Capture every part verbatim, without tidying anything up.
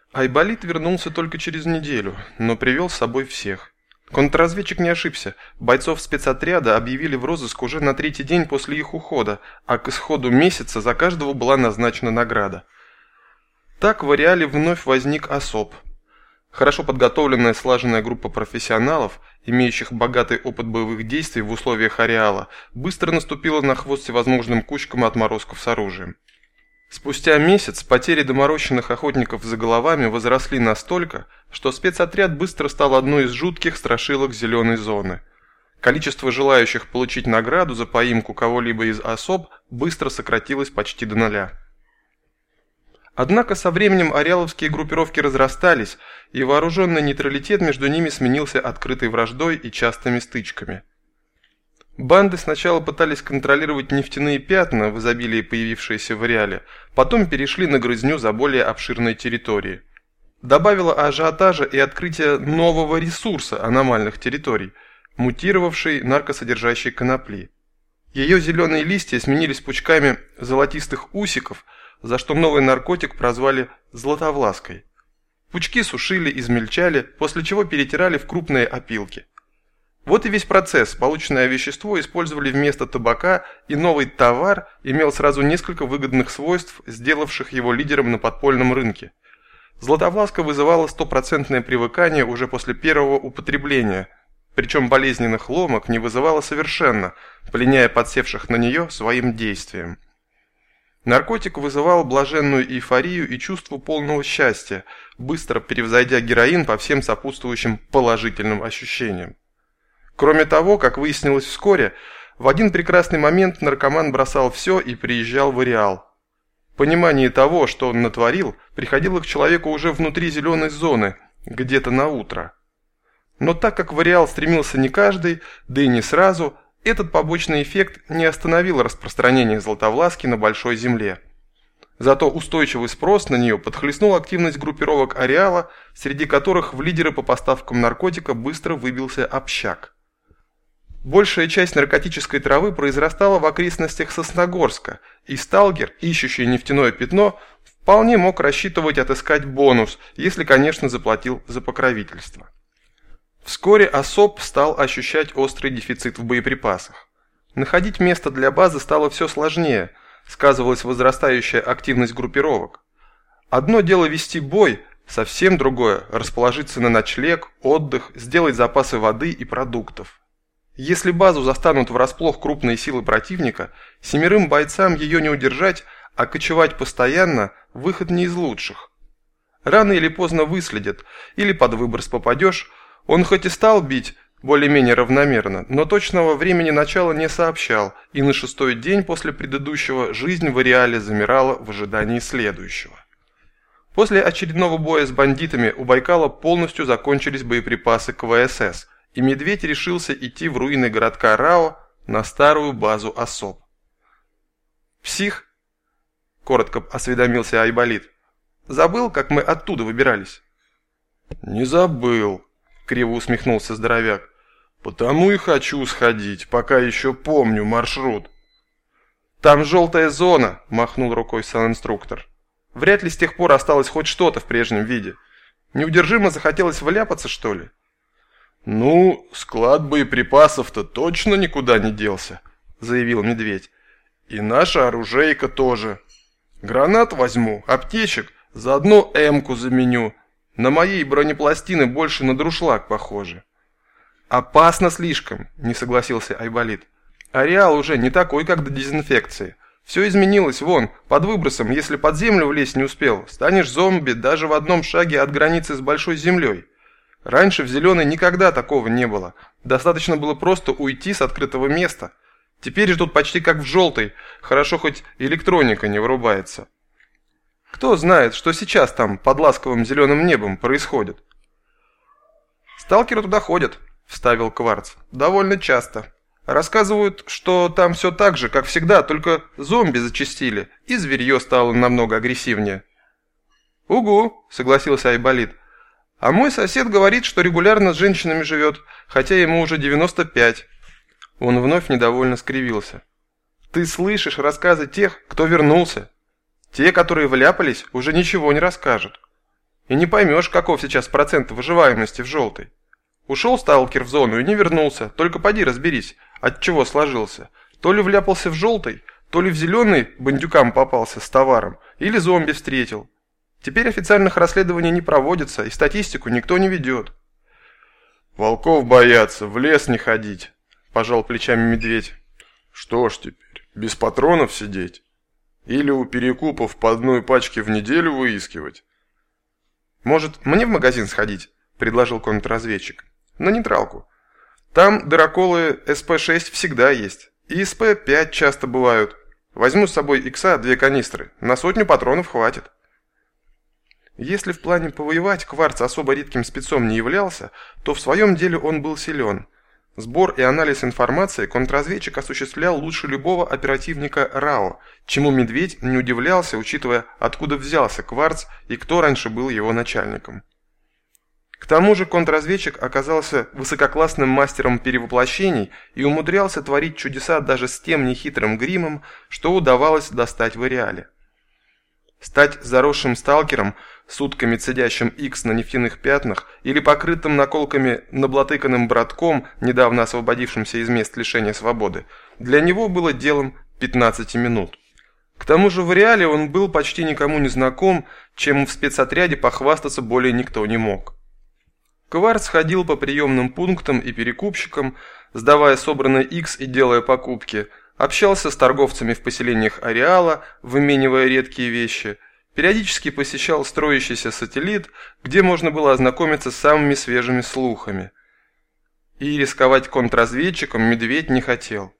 Айболит вернулся только через неделю, но привел с собой всех. Контрразведчик не ошибся. Бойцов спецотряда объявили в розыск уже на третий день после их ухода, а к исходу месяца за каждого была назначена награда. Так в ареале вновь возник особ. Хорошо подготовленная слаженная группа профессионалов, имеющих богатый опыт боевых действий в условиях ареала, быстро наступила на хвост всевозможным кучкам отморозков с оружием. Спустя месяц потери доморощенных охотников за головами возросли настолько, что спецотряд быстро стал одной из жутких страшилок зеленой зоны. Количество желающих получить награду за поимку кого-либо из особ быстро сократилось почти до нуля. Однако со временем ареаловские группировки разрастались, и вооруженный нейтралитет между ними сменился открытой враждой и частыми стычками. Банды сначала пытались контролировать нефтяные пятна, в изобилии появившиеся в ареале, потом перешли на грызню за более обширные территории. Добавило ажиотажа и открытие нового ресурса аномальных территорий, мутировавшей наркосодержащей конопли. Ее зеленые листья сменились пучками золотистых усиков, за что новый наркотик прозвали «златовлаской». Пучки сушили, измельчали, после чего перетирали в крупные опилки. Вот и весь процесс. Полученное вещество использовали вместо табака, и новый товар имел сразу несколько выгодных свойств, сделавших его лидером на подпольном рынке. Златовласка вызывала стопроцентное привыкание уже после первого употребления, причем болезненных ломок не вызывала совершенно, пленяя подсевших на нее своим действием. Наркотик вызывал блаженную эйфорию и чувство полного счастья, быстро превзойдя героин по всем сопутствующим положительным ощущениям. Кроме того, как выяснилось вскоре, в один прекрасный момент наркоман бросал все и приезжал в ареал. Понимание того, что он натворил, приходило к человеку уже внутри зеленой зоны, где-то на утро. Но так как в ареал стремился не каждый, да и не сразу, этот побочный эффект не остановил распространение златовласки на большой земле. Зато устойчивый спрос на нее подхлестнул активность группировок ареала, среди которых в лидеры по поставкам наркотика быстро выбился общак. Большая часть наркотической травы произрастала в окрестностях Сосногорска, и сталкер, ищущий нефтяное пятно, вполне мог рассчитывать отыскать бонус, если, конечно, заплатил за покровительство. Вскоре особ стал ощущать острый дефицит в боеприпасах. Находить место для базы стало все сложнее, сказывалась возрастающая активность группировок. Одно дело вести бой, совсем другое – расположиться на ночлег, отдых, сделать запасы воды и продуктов. Если базу застанут врасплох крупные силы противника, семерым бойцам ее не удержать, а кочевать постоянно – выход не из лучших. Рано или поздно выследят, или под выброс попадешь. Он хоть и стал бить более-менее равномерно, но точного времени начала не сообщал, и на шестой день после предыдущего жизнь в ареале замирала в ожидании следующего. После очередного боя с бандитами у Байкала полностью закончились боеприпасы к вэ эс эс, и Медведь решился идти в руины городка Рао на старую базу особ. «Псих?» – коротко осведомился Айболит. «Забыл, как мы оттуда выбирались?» «Не забыл», – криво усмехнулся здоровяк. «Потому и хочу сходить, пока еще помню маршрут». «Там желтая зона», – махнул рукой сан-инструктор. «Вряд ли с тех пор осталось хоть что-то в прежнем виде. Неудержимо захотелось вляпаться, что ли?» «Ну, склад боеприпасов-то точно никуда не делся», – заявил Медведь. «И наша оружейка тоже. Гранат возьму, аптечек, заодно эмку заменю. На моей бронепластины больше на друшлаг похоже». «Опасно слишком», – не согласился Айболит. «Ареал уже не такой, как до дезинфекции. Все изменилось, вон, под выбросом, если под землю влезть не успел, станешь зомби даже в одном шаге от границы с большой землей. Раньше в Зеленой никогда такого не было. Достаточно было просто уйти с открытого места. Теперь же тут почти как в Желтой, хорошо хоть электроника не вырубается. Кто знает, что сейчас там под ласковым зеленым небом происходит?» «Сталкеры туда ходят», – вставил Кварц. «Довольно часто. Рассказывают, что там все так же, как всегда, только зомби зачастили, и зверье стало намного агрессивнее». «Угу», – согласился Айболит. «А мой сосед говорит, что регулярно с женщинами живет, хотя ему уже девяносто пять». Он вновь недовольно скривился. «Ты слышишь рассказы тех, кто вернулся. Те, которые вляпались, уже ничего не расскажут. И не поймешь, каков сейчас процент выживаемости в желтой. Ушел сталкер в зону и не вернулся, только поди разберись, от чего сложился. То ли вляпался в желтый, то ли в зеленый бандюкам попался с товаром, или зомби встретил. Теперь официальных расследований не проводится, и статистику никто не ведет. «Волков боятся, в лес не ходить», – пожал плечами медведь. «Что ж теперь, без патронов сидеть? Или у перекупов по одной пачке в неделю выискивать?» «Может, мне в магазин сходить?» – предложил контрразведчик. «На нейтралку. Там дыроколы эс пэ шесть всегда есть, и эс пэ пять часто бывают. Возьму с собой икса две канистры, на сотню патронов хватит». Если в плане повоевать Кварц особо редким спецом не являлся, то в своем деле он был силен. Сбор и анализ информации контрразведчик осуществлял лучше любого оперативника РАО, чему Медведь не удивлялся, учитывая, откуда взялся Кварц и кто раньше был его начальником. К тому же контрразведчик оказался высококлассным мастером перевоплощений и умудрялся творить чудеса даже с тем нехитрым гримом, что удавалось достать в Ареале. Стать заросшим сталкером, сутками цедящим икс на нефтяных пятнах или покрытым наколками наблатыканным братком, недавно освободившимся из мест лишения свободы, для него было делом пятнадцати минут. К тому же в Ареале он был почти никому не знаком, чем в спецотряде похвастаться более никто не мог. Кварц ходил по приемным пунктам и перекупщикам, сдавая собранный икс и делая покупки, общался с торговцами в поселениях Ареала, выменивая редкие вещи, периодически посещал строящийся сателлит, где можно было ознакомиться с самыми свежими слухами. И рисковать контрразведчиком Медведь не хотел.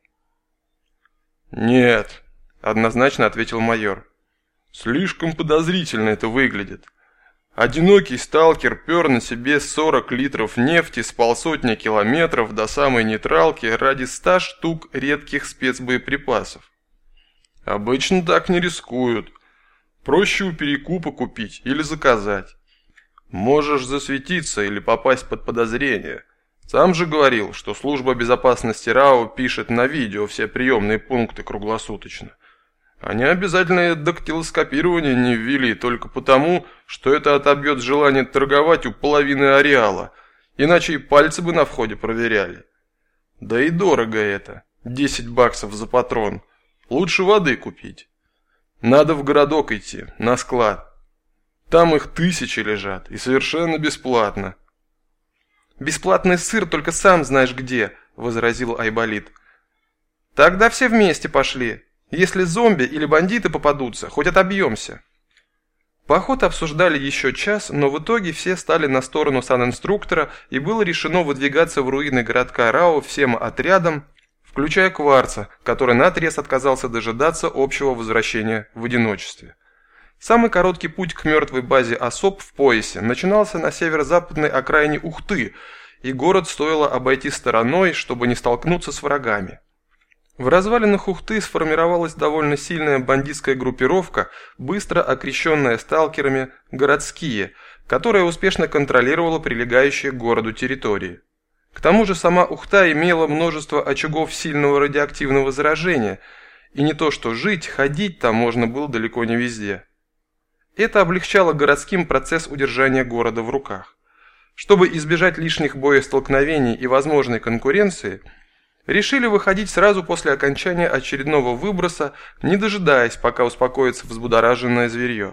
«Нет», – однозначно ответил майор. «Слишком подозрительно это выглядит. Одинокий сталкер пер на себе сорок литров нефти с полсотни километров до самой нейтралки ради ста штук редких спецбоеприпасов. Обычно так не рискуют. Проще у перекупа купить или заказать. Можешь засветиться или попасть под подозрение. Сам же говорил, что служба безопасности РАО пишет на видео все приемные пункты круглосуточно. Они обязательно дактилоскопирование не ввели только потому, что это отобьет желание торговать у половины Ареала, иначе и пальцы бы на входе проверяли. Да и дорого это, десять баксов за патрон. Лучше воды купить. Надо в городок идти, на склад. Там их тысячи лежат, и совершенно бесплатно. «Бесплатный сыр только сам знаешь где», – возразил Айболит. «Тогда все вместе пошли. Если зомби или бандиты попадутся, хоть отобьемся». Поход обсуждали еще час, но в итоге все стали на сторону санинструктора, и было решено выдвигаться в руины городка РАО всем отрядом, включая Кварца, который наотрез отказался дожидаться общего возвращения в одиночестве. Самый короткий путь к мертвой базе особ в поясе начинался на северо-западной окраине Ухты, и город стоило обойти стороной, чтобы не столкнуться с врагами. В развалинах Ухты сформировалась довольно сильная бандитская группировка, быстро окрещенная сталкерами «городские», которая успешно контролировала прилегающие к городу территории. К тому же сама Ухта имела множество очагов сильного радиоактивного заражения, и не то что жить, ходить там можно было далеко не везде. Это облегчало городским процесс удержания города в руках. Чтобы избежать лишних боестолкновений и возможной конкуренции, решили выходить сразу после окончания очередного выброса, не дожидаясь, пока успокоится взбудораженное зверье.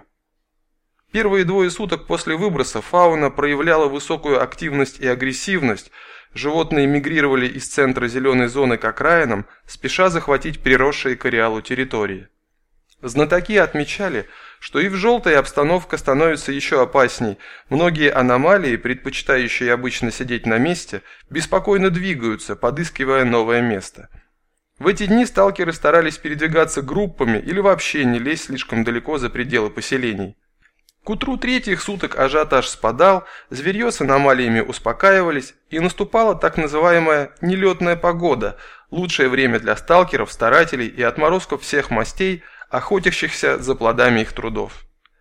Первые двое суток после выброса фауна проявляла высокую активность и агрессивность, животные мигрировали из центра зеленой зоны к окраинам, спеша захватить приросшие к ареалу территории. Знатоки отмечали, что и в желтой обстановка становится еще опасней. Многие аномалии, предпочитающие обычно сидеть на месте, беспокойно двигаются, подыскивая новое место. В эти дни сталкеры старались передвигаться группами или вообще не лезть слишком далеко за пределы поселений. К утру третьих суток ажиотаж спадал, зверье с аномалиями успокаивались, и наступала так называемая «нелетная погода», лучшее время для сталкеров, старателей и отморозков всех мастей, охотящихся за плодами их трудов.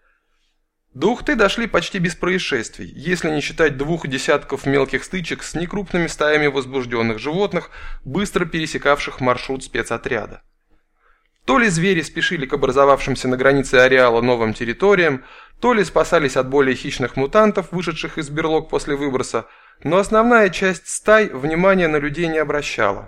До Ухты дошли почти без происшествий, если не считать двух десятков мелких стычек с некрупными стаями возбужденных животных, быстро пересекавших маршрут спецотряда. То ли звери спешили к образовавшимся на границе ареала новым территориям, то ли спасались от более хищных мутантов, вышедших из берлог после выброса, но основная часть стай внимания на людей не обращала.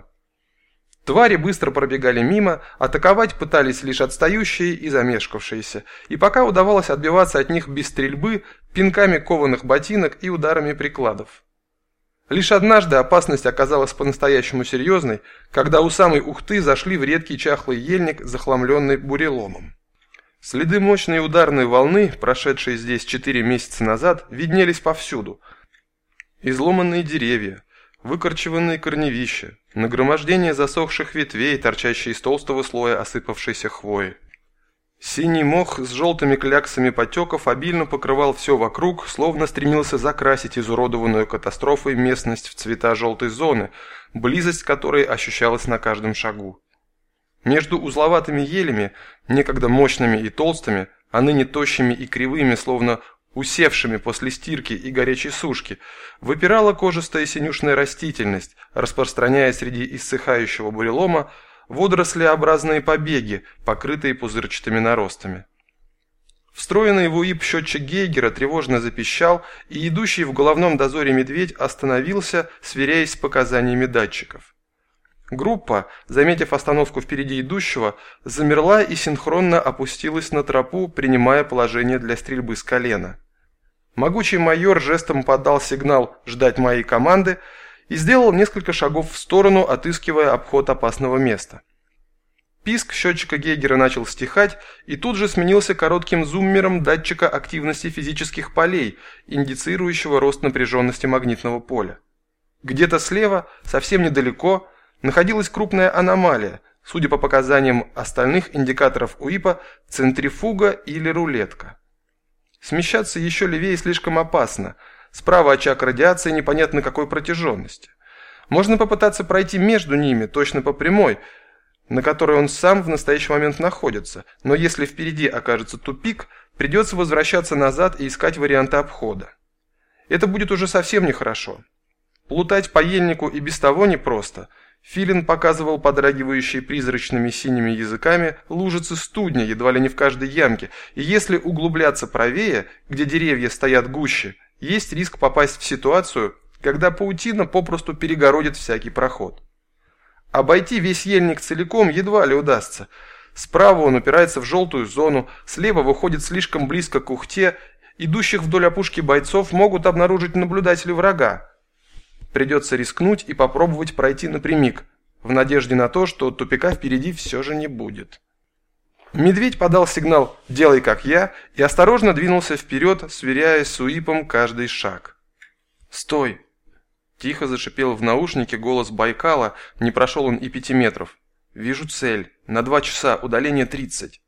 Твари быстро пробегали мимо, атаковать пытались лишь отстающие и замешкавшиеся, и пока удавалось отбиваться от них без стрельбы, пинками кованых ботинок и ударами прикладов. Лишь однажды опасность оказалась по-настоящему серьезной, когда у самой Ухты зашли в редкий чахлый ельник, захламленный буреломом. Следы мощной ударной волны, прошедшие здесь четыре месяца назад, виднелись повсюду. Изломанные деревья, выкорчеванные корневища, нагромождение засохших ветвей, торчащие из толстого слоя осыпавшейся хвои. Синий мох с желтыми кляксами потеков обильно покрывал все вокруг, словно стремился закрасить изуродованную катастрофой местность в цвета желтой зоны, близость которой ощущалась на каждом шагу. Между узловатыми елями, некогда мощными и толстыми, а ныне тощими и кривыми, словно усевшими после стирки и горячей сушки, выпирала кожистая синюшная растительность, распространяя среди иссыхающего бурелома водорослеобразные побеги, покрытые пузырчатыми наростами. Встроенный в УИП счетчик Гейгера тревожно запищал, и идущий в головном дозоре медведь остановился, сверяясь с показаниями датчиков. Группа, заметив остановку впереди идущего, замерла и синхронно опустилась на тропу, принимая положение для стрельбы с колена. Могучий майор жестом подал сигнал «ждать моей команды» и сделал несколько шагов в сторону, отыскивая обход опасного места. Писк счетчика Гейгера начал стихать и тут же сменился коротким зуммером датчика активности физических полей, индицирующего рост напряженности магнитного поля. Где-то слева, совсем недалеко, находилась крупная аномалия, судя по показаниям остальных индикаторов УИПа, центрифуга или рулетка. Смещаться еще левее слишком опасно. Справа очаг радиации непонятно какой протяженности. Можно попытаться пройти между ними, точно по прямой, на которой он сам в настоящий момент находится, но если впереди окажется тупик, придется возвращаться назад и искать варианты обхода. Это будет уже совсем нехорошо. Плутать по ельнику и без того непросто. Филин показывал подрагивающие призрачными синими языками лужицы студня едва ли не в каждой ямке, и если углубляться правее, где деревья стоят гуще, есть риск попасть в ситуацию, когда паутина попросту перегородит всякий проход. Обойти весь ельник целиком едва ли удастся. Справа он упирается в желтую зону, слева выходит слишком близко к Ухте, идущих вдоль опушки бойцов могут обнаружить наблюдатели врага. Придется рискнуть и попробовать пройти напрямик, в надежде на то, что тупика впереди все же не будет. Медведь подал сигнал «делай как я» и осторожно двинулся вперед, сверяясь с УИПом каждый шаг. «Стой!» – тихо зашипел в наушнике голос Байкала, не прошел он и пяти метров. «Вижу цель. На два часа, удаление тридцать».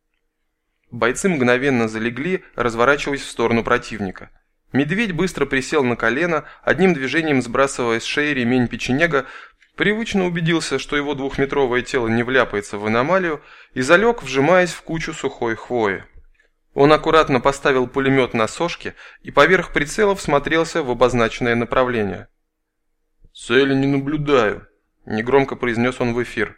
Бойцы мгновенно залегли, разворачиваясь в сторону противника. Медведь быстро присел на колено, одним движением сбрасывая с шеи ремень печенега, привычно убедился, что его двухметровое тело не вляпается в аномалию, и залег, вжимаясь в кучу сухой хвои. Он аккуратно поставил пулемет на сошке и поверх прицелов смотрелся в обозначенное направление. «Цели не наблюдаю», – негромко произнес он в эфир.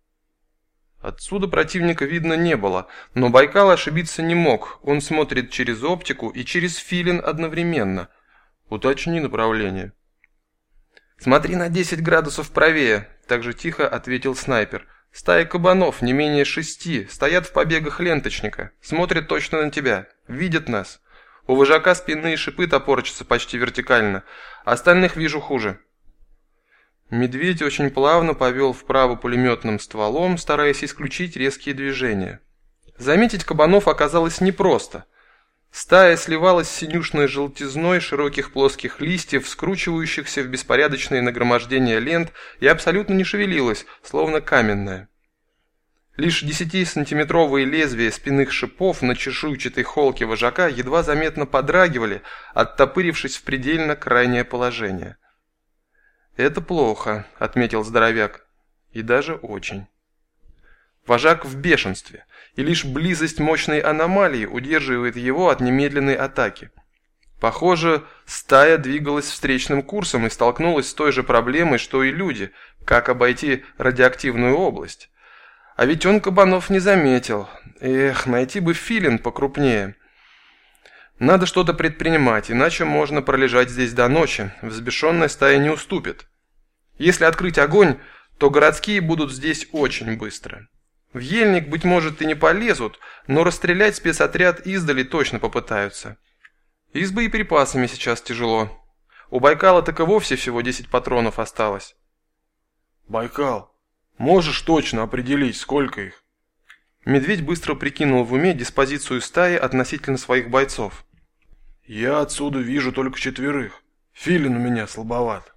Отсюда противника видно не было, но Байкал ошибиться не мог, он смотрит через оптику и через филин одновременно. Уточни направление. «Смотри на десять градусов правее», – также тихо ответил снайпер. «Стая кабанов, не менее шести, стоят в побегах ленточника, смотрят точно на тебя, видят нас. У вожака спинные шипы топорчатся почти вертикально, остальных вижу хуже». Медведь очень плавно повел вправо пулеметным стволом, стараясь исключить резкие движения. Заметить кабанов оказалось непросто. Стая сливалась с синюшной желтизной широких плоских листьев, скручивающихся в беспорядочные нагромождения лент, и абсолютно не шевелилась, словно каменная. Лишь десятисантиметровые лезвия спинных шипов на чешуйчатой холке вожака едва заметно подрагивали, оттопырившись в предельно крайнее положение. «Это плохо», — отметил здоровяк, — «и даже очень». Вожак в бешенстве, и лишь близость мощной аномалии удерживает его от немедленной атаки. Похоже, стая двигалась встречным курсом и столкнулась с той же проблемой, что и люди, как обойти радиоактивную область. А ведь он кабанов не заметил. Эх, найти бы филин покрупнее. Надо что-то предпринимать, иначе можно пролежать здесь до ночи. Взбешенная стая не уступит. Если открыть огонь, то городские будут здесь очень быстро. В ельник, быть может, и не полезут, но расстрелять спецотряд издали точно попытаются. И с боеприпасами сейчас тяжело. У Байкала так и вовсе всего десять патронов осталось. Байкал, можешь точно определить, сколько их? Медведь быстро прикинул в уме диспозицию стаи относительно своих бойцов. Я отсюда вижу только четверых. Филин у меня слабоват.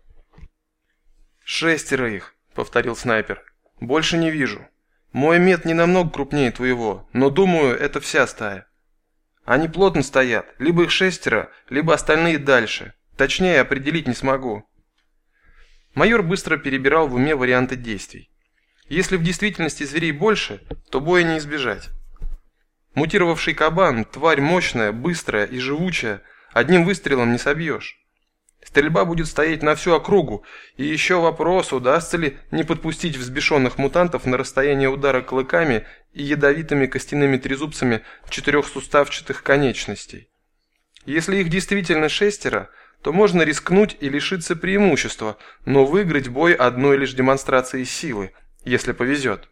Шестеро их, повторил снайпер. Больше не вижу. Мой мет не намного крупнее твоего, но думаю, это вся стая. Они плотно стоят, либо их шестеро, либо остальные дальше. Точнее определить не смогу. Майор быстро перебирал в уме варианты действий. Если в действительности зверей больше, то боя не избежать. Мутировавший кабан – тварь мощная, быстрая и живучая, одним выстрелом не собьешь. Стрельба будет стоять на всю округу, и еще вопрос, удастся ли не подпустить взбешенных мутантов на расстояние удара клыками и ядовитыми костяными трезубцами четырехсуставчатых конечностей. Если их действительно шестеро, то можно рискнуть и лишиться преимущества, но выиграть бой одной лишь демонстрацией силы, если повезет.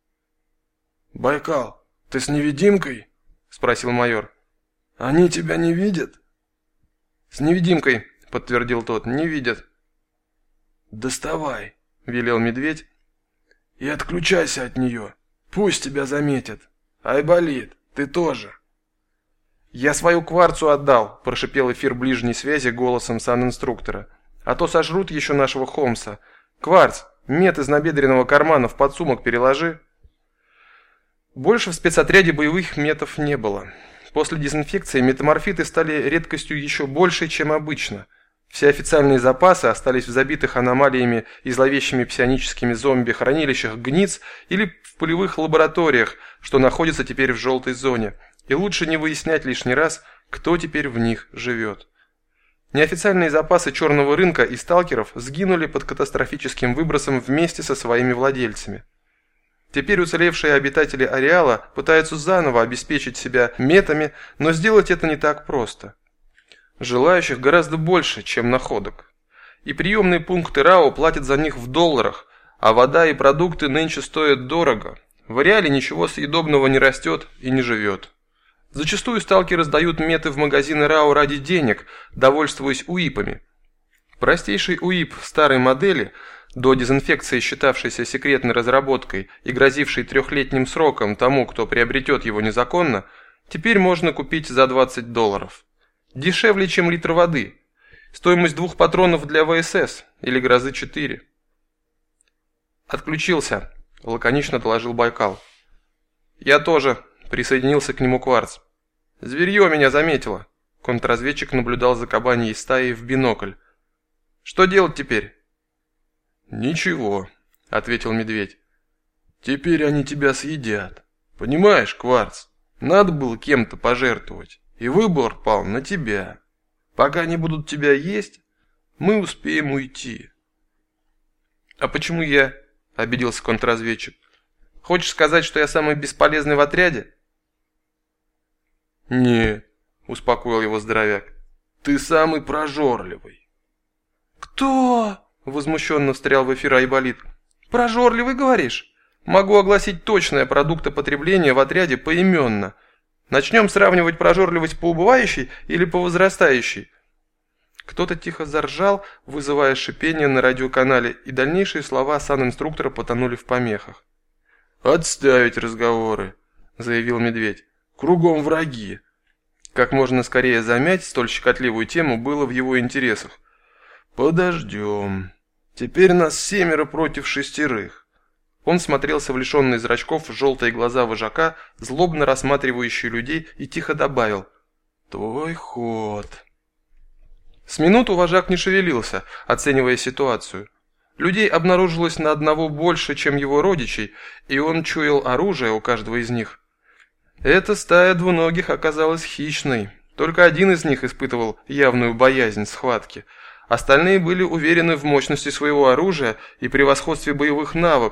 «Байкал, ты с невидимкой?» – спросил майор. «Они тебя не видят?» «С невидимкой», – подтвердил тот, – «не видят». «Доставай», – велел медведь. «И отключайся от нее. Пусть тебя заметят. Айболит, ты тоже». «Я свою кварцу отдал», – прошипел эфир ближней связи голосом санинструктора. «А то сожрут еще нашего Холмса. Кварц, мет из набедренного кармана в подсумок переложи». Больше в спецотряде боевых метов не было. После дезинфекции метаморфиты стали редкостью еще большей, чем обычно. Все официальные запасы остались в забитых аномалиями и зловещими псионическими зомби-хранилищах гниц или в полевых лабораториях, что находятся теперь в желтой зоне. И лучше не выяснять лишний раз, кто теперь в них живет. Неофициальные запасы черного рынка и сталкеров сгинули под катастрофическим выбросом вместе со своими владельцами. Теперь уцелевшие обитатели ареала пытаются заново обеспечить себя метами, но сделать это не так просто. Желающих гораздо больше, чем находок. И приемные пункты РАО платят за них в долларах, а вода и продукты нынче стоят дорого. В ареале ничего съедобного не растет и не живет. Зачастую сталкеры сдают меты в магазины РАО ради денег, довольствуясь уипами. Простейший уип старой модели, до дезинфекции считавшийся секретной разработкой и грозивший трехлетним сроком тому, кто приобретет его незаконно, теперь можно купить за двадцать долларов. Дешевле, чем литр воды. Стоимость двух патронов для ВСС или Грозы четыре. «Отключился», – лаконично доложил Байкал. «Я тоже», – присоединился к нему Кварц. «Зверье меня заметило». Контрразведчик наблюдал за кабаньей стаей в бинокль. «Что делать теперь?» «Ничего», — ответил медведь. «Теперь они тебя съедят. Понимаешь, Кварц, надо было кем-то пожертвовать, и выбор пал на тебя. Пока они будут тебя есть, мы успеем уйти». «А почему я?» — обиделся контрразведчик. «Хочешь сказать, что я самый бесполезный в отряде?» «Нет», — успокоил его здоровяк, — «ты самый прожорливый». «Кто?» — возмущенно встрял в эфир Айболит. «Прожорливый, говоришь? Могу огласить точное продуктопотребление в отряде поименно. Начнем сравнивать прожорливость по убывающей или по возрастающей?» Кто-то тихо заржал, вызывая шипение на радиоканале, и дальнейшие слова санинструктора потонули в помехах. «Отставить разговоры», — заявил медведь. «Кругом враги». Как можно скорее замять столь щекотливую тему было в его интересах. «Подождем. Теперь нас семеро против шестерых». Он смотрелся в лишенные зрачков в желтые глаза вожака, злобно рассматривающие людей, и тихо добавил: «Твой ход». С минуту вожак не шевелился, оценивая ситуацию. Людей обнаружилось на одного больше, чем его родичей, и он чуял оружие у каждого из них. Эта стая двуногих оказалась хищной. Только один из них испытывал явную боязнь схватки. Остальные были уверены в мощности своего оружия и превосходстве боевых навыков,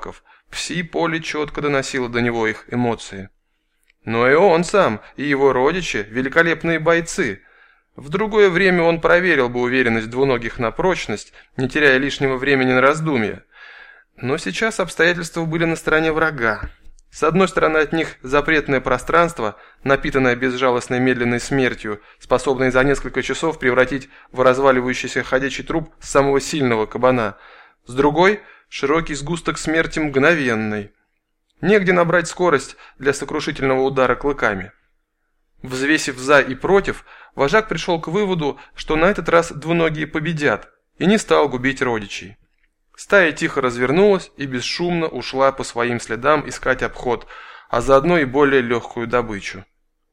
Пси-поле четко доносило до него их эмоции. Но и он сам, и его родичи – великолепные бойцы. В другое время он проверил бы уверенность двуногих на прочность, не теряя лишнего времени на раздумья. Но сейчас обстоятельства были на стороне врага. С одной стороны от них запретное пространство, напитанное безжалостной медленной смертью, способное за несколько часов превратить в разваливающийся ходячий труп самого сильного кабана. С другой – широкий сгусток смерти мгновенной. Негде набрать скорость для сокрушительного удара клыками. Взвесив «за» и «против», вожак пришел к выводу, что на этот раз двуногие победят, и не стал губить родичей. Стая тихо развернулась и бесшумно ушла по своим следам искать обход, а заодно и более легкую добычу.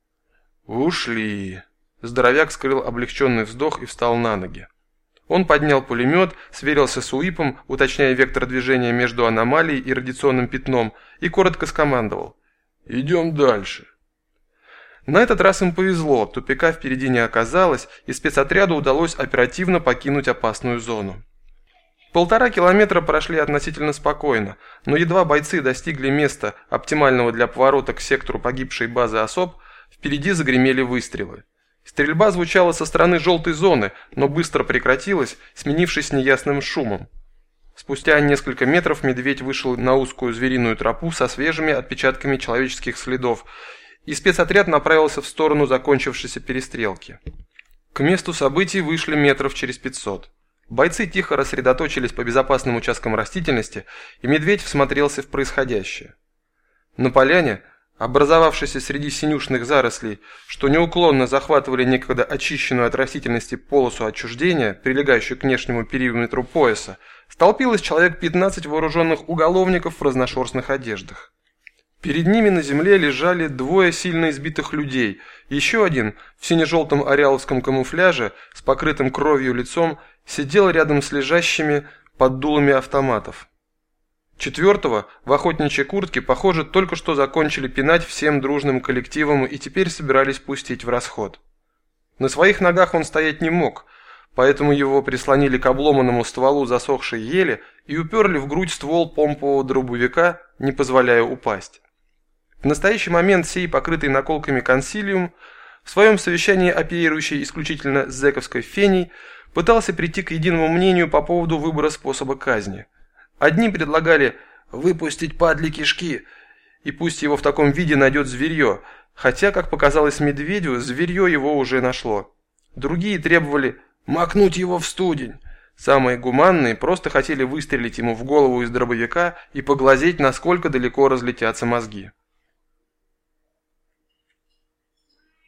«Ушли!» Здоровяк скрыл облегченный вздох и встал на ноги. Он поднял пулемет, сверился с УИПом, уточняя вектор движения между аномалией и радиационным пятном, и коротко скомандовал: «Идем дальше». На этот раз им повезло, тупика впереди не оказалось, и спецотряду удалось оперативно покинуть опасную зону. Полтора километра прошли относительно спокойно, но едва бойцы достигли места, оптимального для поворота к сектору погибшей базы особ, впереди загремели выстрелы. Стрельба звучала со стороны желтой зоны, но быстро прекратилась, сменившись неясным шумом. Спустя несколько метров медведь вышел на узкую звериную тропу со свежими отпечатками человеческих следов, и спецотряд направился в сторону закончившейся перестрелки. К месту событий вышли метров через пятьсот. Бойцы тихо рассредоточились по безопасным участкам растительности, и медведь всмотрелся в происходящее. На поляне, образовавшейся среди синюшных зарослей, что неуклонно захватывали некогда очищенную от растительности полосу отчуждения, прилегающую к внешнему периметру пояса, столпилось человек пятнадцать вооруженных уголовников в разношерстных одеждах. Перед ними на земле лежали двое сильно избитых людей, еще один в сине-желтом ареаловском камуфляже с покрытым кровью лицом сидел рядом с лежащими под дулами автоматов. Четвертого в охотничьей куртке, похоже, только что закончили пинать всем дружным коллективом и теперь собирались пустить в расход. На своих ногах он стоять не мог, поэтому его прислонили к обломанному стволу засохшей ели и уперли в грудь ствол помпового дробовика, не позволяя упасть. В настоящий момент сей покрытый наколками консилиум, в своем совещании оперирующий исключительно с зэковской феней, пытался прийти к единому мнению по поводу выбора способа казни. Одни предлагали выпустить падли кишки, и пусть его в таком виде найдет зверье, хотя, как показалось медведю, зверье его уже нашло. Другие требовали макнуть его в студень. Самые гуманные просто хотели выстрелить ему в голову из дробовика и поглазеть, насколько далеко разлетятся мозги.